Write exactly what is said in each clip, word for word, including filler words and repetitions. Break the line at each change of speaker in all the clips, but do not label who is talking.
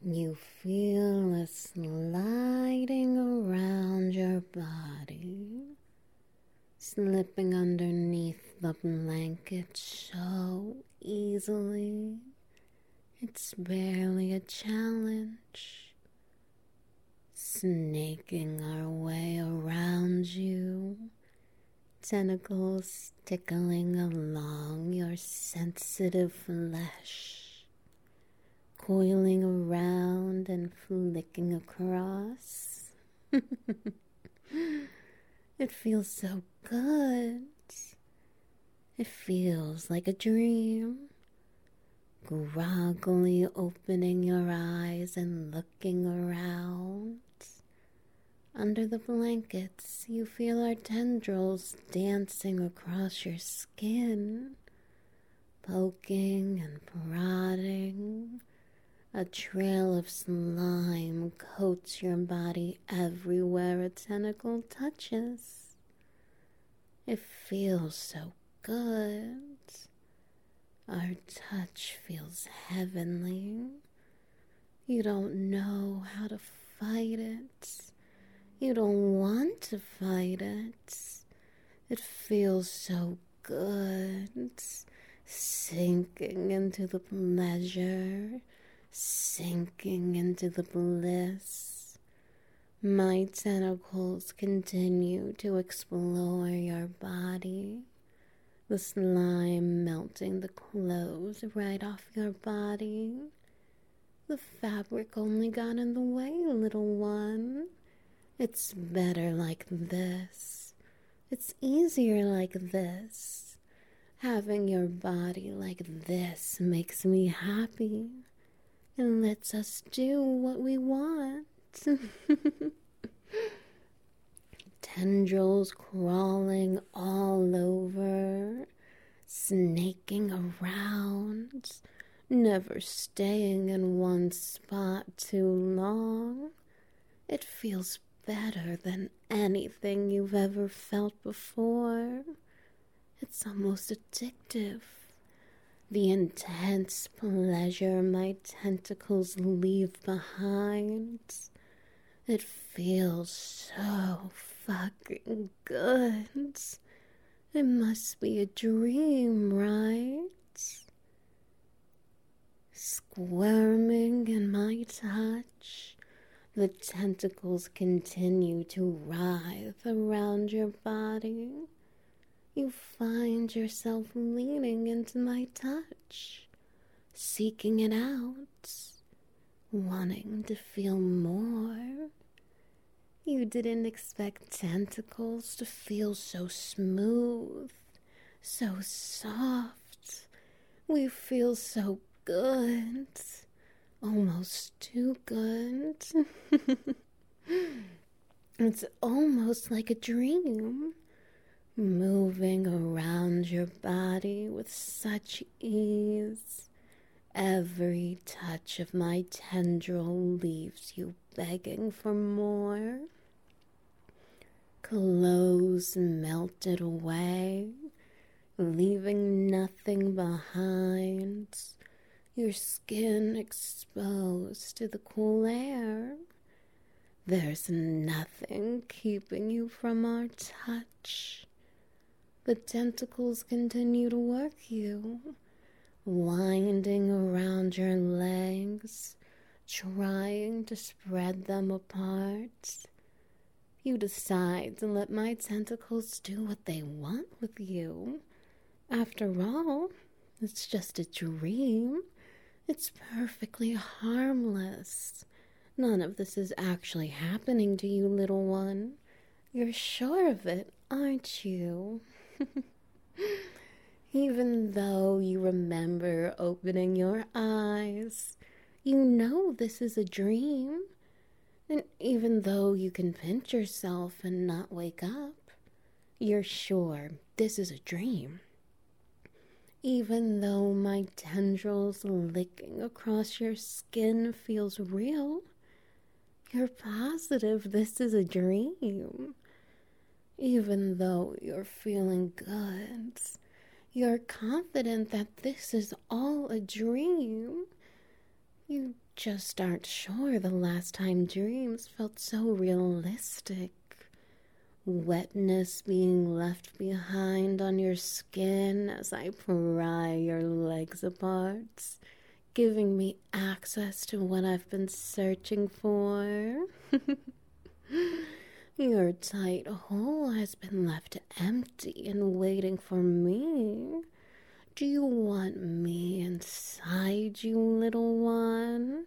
You feel it sliding around your body, slipping underneath the blanket so easily. It's barely a challenge. Snaking our way around you, tentacles tickling along your sensitive flesh, coiling around and flicking across. It feels so good. It feels like a dream. Groggily opening your eyes and looking around. Under the blankets, you feel our tendrils dancing across your skin, poking and prodding. A trail of slime coats your body everywhere a tentacle touches. It feels so good. Our touch feels heavenly. You don't know how to fight it. You don't want to fight it. It feels so good. Sinking into the pleasure, sinking into the bliss. My tentacles continue to explore your body. The slime melting the clothes right off your body. The fabric only got in the way, little one. It's better like this. It's easier like this. Having your body like this makes me happy. It lets us do what we want. Tendrils crawling all over, snaking around, never staying in one spot too long. It feels better than anything you've ever felt before. It's almost addictive. The intense pleasure my tentacles leave behind. It feels so fucking good. It must be a dream, right? Squirming in my touch, the tentacles continue to writhe around your body. You find yourself leaning into my touch, seeking it out, wanting to feel more. You didn't expect tentacles to feel so smooth, so soft. We feel so good, almost too good. It's almost like a dream, moving around your body with such ease. Every touch of my tendril leaves you begging for more. Clothes melted away, leaving nothing behind. Your skin exposed to the cool air. There's nothing keeping you from our touch. The tentacles continue to work you, winding around your legs, trying to spread them apart. You decide to let my tentacles do what they want with you. After all, it's just a dream. It's perfectly harmless. None of this is actually happening to you, little one. You're sure of it, aren't you? Even though you remember opening your eyes, you know this is a dream. And even though you can pinch yourself and not wake up, you're sure this is a dream. Even though my tendrils licking across your skin feels real, you're positive this is a dream. Even though you're feeling good, you're confident that this is all a dream. You just aren't sure the last time dreams felt so realistic. Wetness being left behind on your skin as I pry your legs apart, giving me access to what I've been searching for. Your tight hole has been left empty and waiting for me. Do you want me inside you, little one?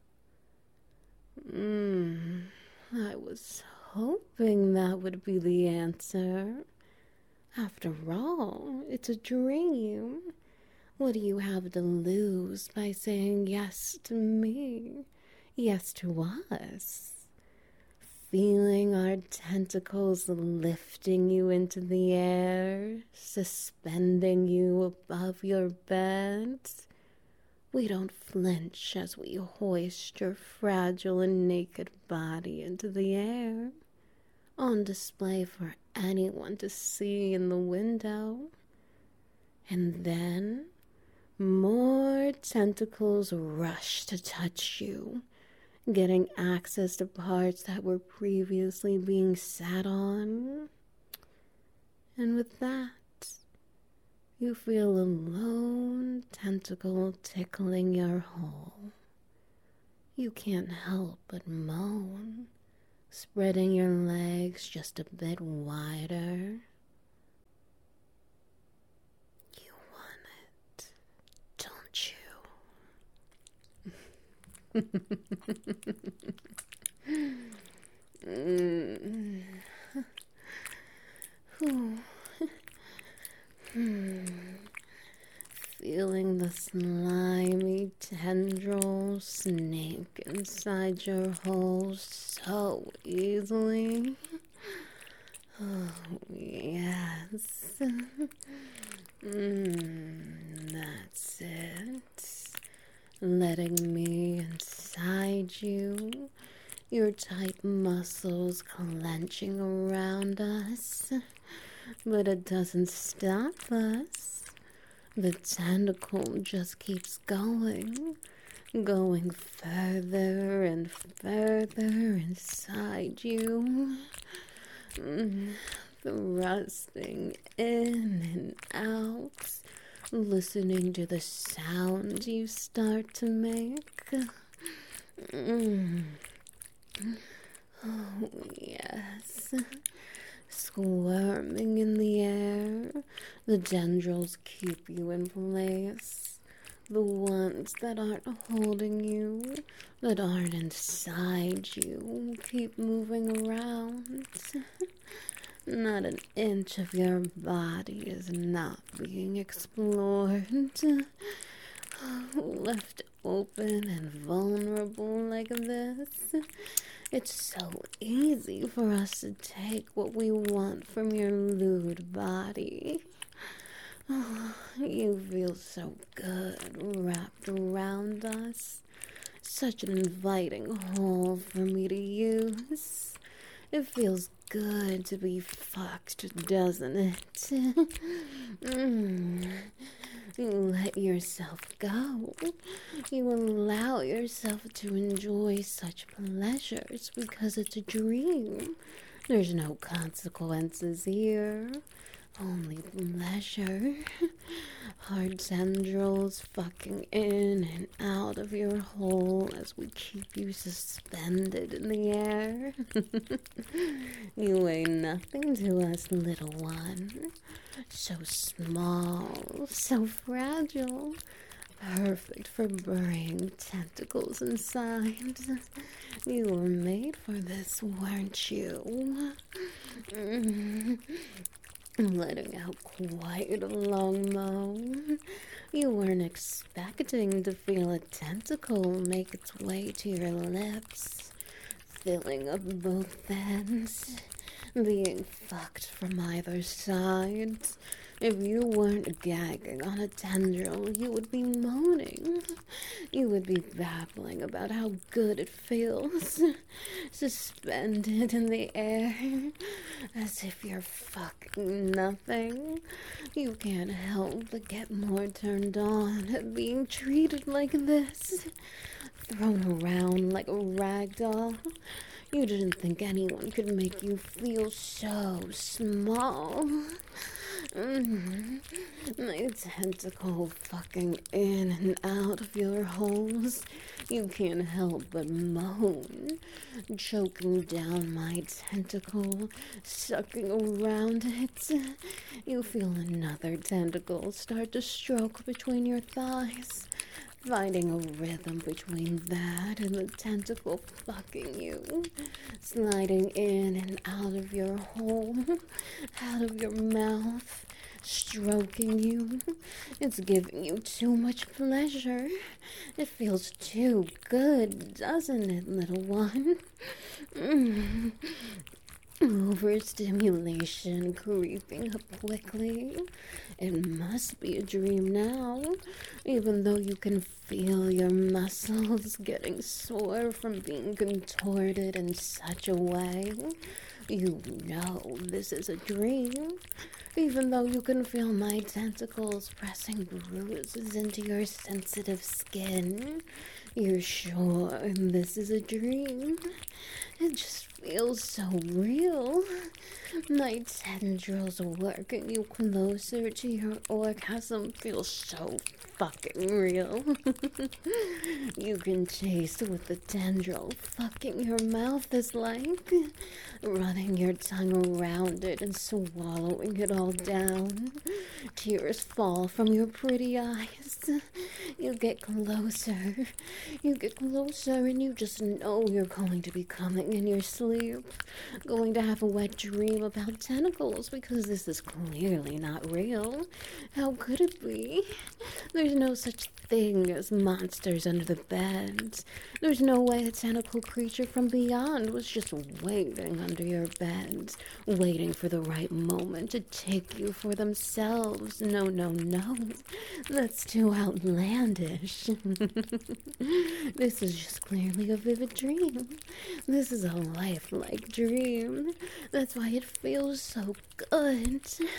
Mmm, I was hoping that would be the answer. After all, it's a dream. What do you have to lose by saying yes to me? Yes to us? Feeling our tentacles lifting you into the air, suspending you above your bed. We don't flinch as we hoist your fragile and naked body into the air, on display for anyone to see in the window. And then more tentacles rush to touch you, getting access to parts that were previously being sat on. And with that, you feel a lone tentacle tickling your hole. You can't help but moan, spreading your legs just a bit wider. You want it, don't you? mm. Feeling the slimy tendril snake inside your hole so easily. Oh, yes. Mm, that's it. Letting me inside you, your tight muscles clenching around us. But it doesn't stop us. The tentacle just keeps going, going further and further inside you, mm, thrusting in and out, listening to the sounds you start to make. Mm. Oh, yes. Squirming in the air, the tendrils keep you in place. The ones that aren't holding you, that aren't inside you, keep moving around. Not an inch of your body is not being explored. Left open and vulnerable like this, it's so easy for us to take what we want from your lewd body. Oh, you feel so good wrapped around us. Such an inviting hole for me to use. It feels good to be fucked, doesn't it? mm. You let yourself go. You allow yourself to enjoy such pleasures because it's a dream. There's no consequences here. Only pleasure. Hard tendrils fucking in and out of your hole as we keep you suspended in the air. You weigh nothing to us, little one. So small, so fragile. Perfect for burying tentacles inside. You were made for this, weren't you? Mm. Letting out quite a long moan. You weren't expecting to feel a tentacle make its way to your lips, filling up both ends, being fucked from either side. If you weren't gagging on a tendril, you would be moaning. You would be babbling about how good it feels, suspended in the air, as if you're fucking nothing. You can't help but get more turned on at being treated like this, thrown around like a rag doll. You didn't think anyone could make you feel so small. Mm-hmm. My tentacle fucking in and out of your holes. You can't help but moan, choking down my tentacle, sucking around it. You feel another tentacle start to stroke between your thighs, finding a rhythm between that and the tentacle fucking you, sliding in and out of your hole, out of your mouth, stroking you. It's giving you too much pleasure. It feels too good, doesn't it, little one? Mm. Overstimulation creeping up quickly. It must be a dream now, even though you can feel your muscles getting sore from being contorted in such a way. You know this is a dream, even though you can feel my tentacles pressing bruises into your sensitive skin. You're sure this is a dream? It just feels so real. My tendrils working you closer to your orgasm feels so fucking real. You can taste what the tendril fucking your mouth is like, running your tongue around it and swallowing it all down. Tears fall from your pretty eyes. You get closer. You get closer and you just know you're going to be coming in your sleep, going to have a wet dream about tentacles, because this is clearly not real. How could it be? There's no such thing as monsters under the bed. There's no way a tentacle creature from beyond was just waiting under your bed, waiting for the right moment to take you for themselves. No, no, no. That's too outlandish. This is just clearly a vivid dream. This is a lifelike dream. That's why it feels so good.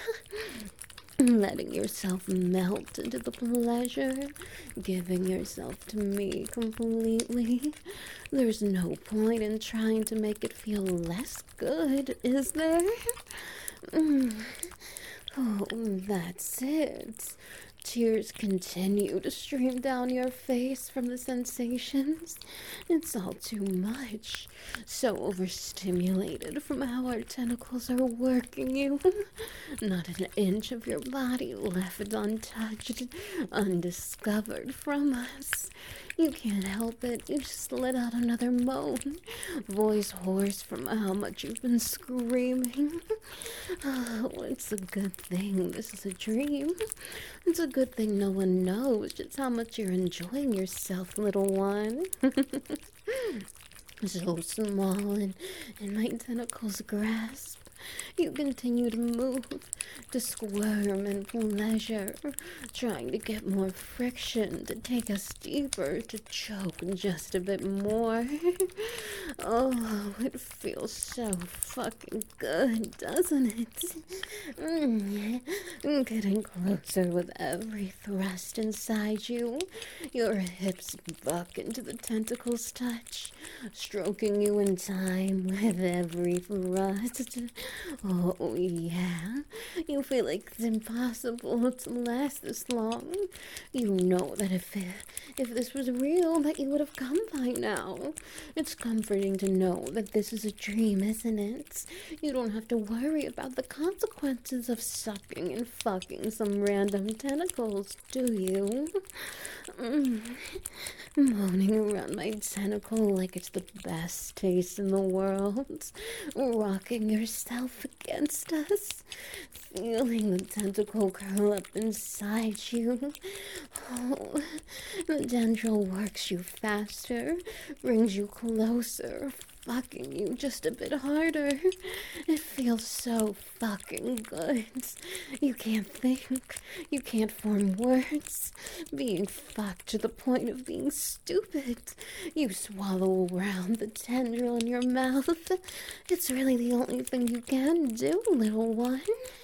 Letting yourself melt into the pleasure, giving yourself to me completely. There's no point in trying to make it feel less good, is there? Mm. Oh, that's it. Tears continue to stream down your face from the sensations. It's all too much. So overstimulated from how our tentacles are working you. Not an inch of your body left untouched, undiscovered from us. You can't help it. You just let out another moan, voice hoarse from how much you've been screaming. Oh, it's a good thing this is a dream. It's a good thing no one knows just how much you're enjoying yourself, little one. So small in, in my tentacles' grasp. You continue to move, to squirm in pleasure, trying to get more friction, to take us deeper, to choke just a bit more. Oh, it feels so fucking good, doesn't it? Mm. Getting closer with every thrust inside you. Your hips buck into the tentacles' touch, stroking you in time with every thrust. Oh, yeah. You feel like it's impossible to last this long. You know that if it, if this was real, that you would have come by now. It's comforting to know that this is a dream, isn't it? You don't have to worry about the consequences of sucking and fucking some random tentacles, do you? Mm. Moaning around my tentacle like it's the best taste in the world. Rocking yourself against us. Feeling the tentacle curl up inside you. Oh, the tendril works you faster, brings you closer, fucking you just a bit harder. It feels so fucking good. You can't think, you can't form words. Being fucked to the point of being stupid. You swallow around the tendril in your mouth. It's really the only thing you can do, little one.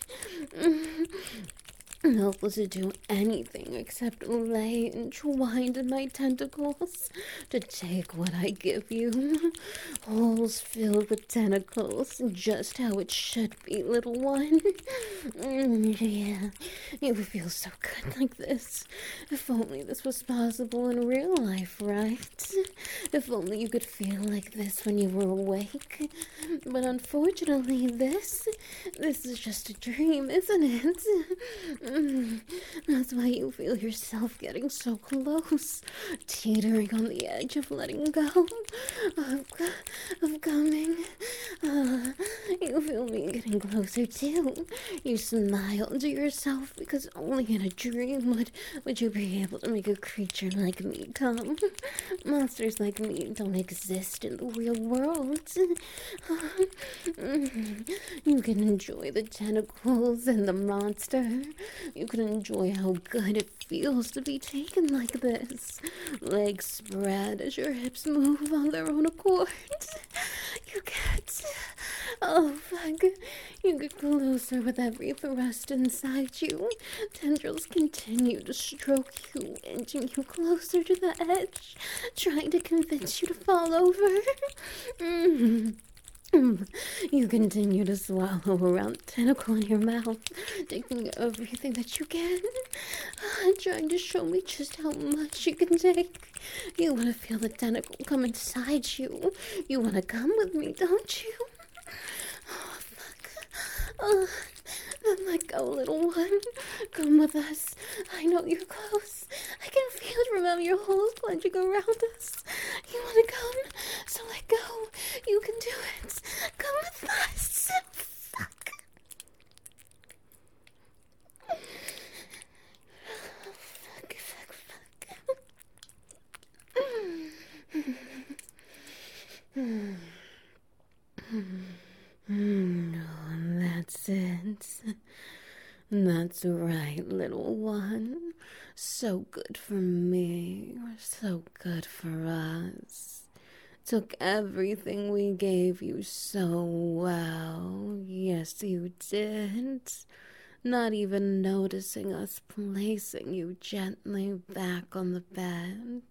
Helpless to do anything except lay entwined in my tentacles to take what I give you. Holes filled with tentacles, just how it should be, little one. Mm, yeah, you feel so good like this. If only this was possible in real life, right? If only you could feel like this when you were awake. But unfortunately, this, this is just a dream, isn't it? Mm, that's why you feel yourself getting so close, teetering on the edge of letting go, of, of coming. Uh, you feel me getting closer too. You smile to yourself because only in a dream would, would you be able to make a creature like me come. Monsters like me don't exist in the real world. You can enjoy the tentacles and the monster. You can enjoy how good it feels to be taken like this. Legs spread as your hips move on their own accord. You get... Oh, fuck. You get closer with every thrust inside you. Tendrils continue to stroke you, inching you closer to the edge, trying to convince you to fall over. Mm. You continue to swallow around the tentacle in your mouth, taking everything that you can, trying to show me just how much you can take. You want to feel the tentacle come inside you. You want to come with me, don't you? Oh, fuck. Oh, then let go, little one. Come with us. I know you're close. I can feel it from your holes clenching around us. You want to come? So let go. You can do it. Come with us. Fuck. Fuck, fuck, fuck. No, that's it. That's right, little one. So good for me, so good for us. Took everything we gave you so well. Yes, you did. Not even noticing us placing you gently back on the bed.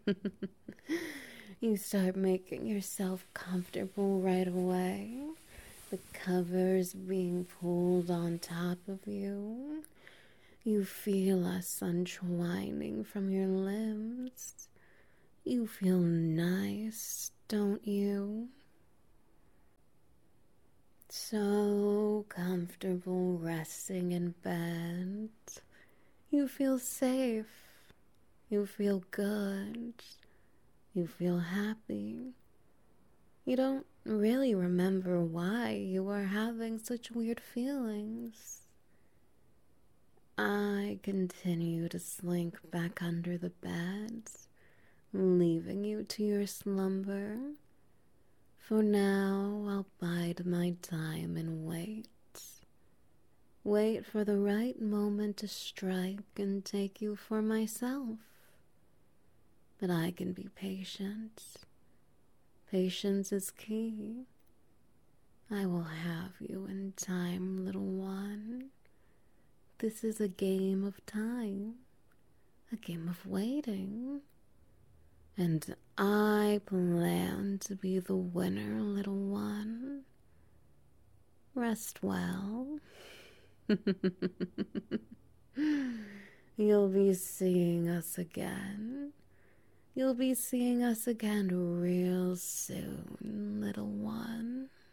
You start making yourself comfortable right away. The covers being pulled on top of you. You feel us untwining from your limbs. You feel nice, don't you? So comfortable resting in bed. You feel safe. You feel good. You feel happy. You don't really remember why you were having such weird feelings. I continue to slink back under the bed, leaving you to your slumber. For now, I'll bide my time and wait. Wait for the right moment to strike and take you for myself. But I can be patient. Patience is key. I will have you in time, little one. This is a game of time, a game of waiting. And I plan to be the winner, little one. Rest well. You'll be seeing us again. You'll be seeing us again real soon, little one.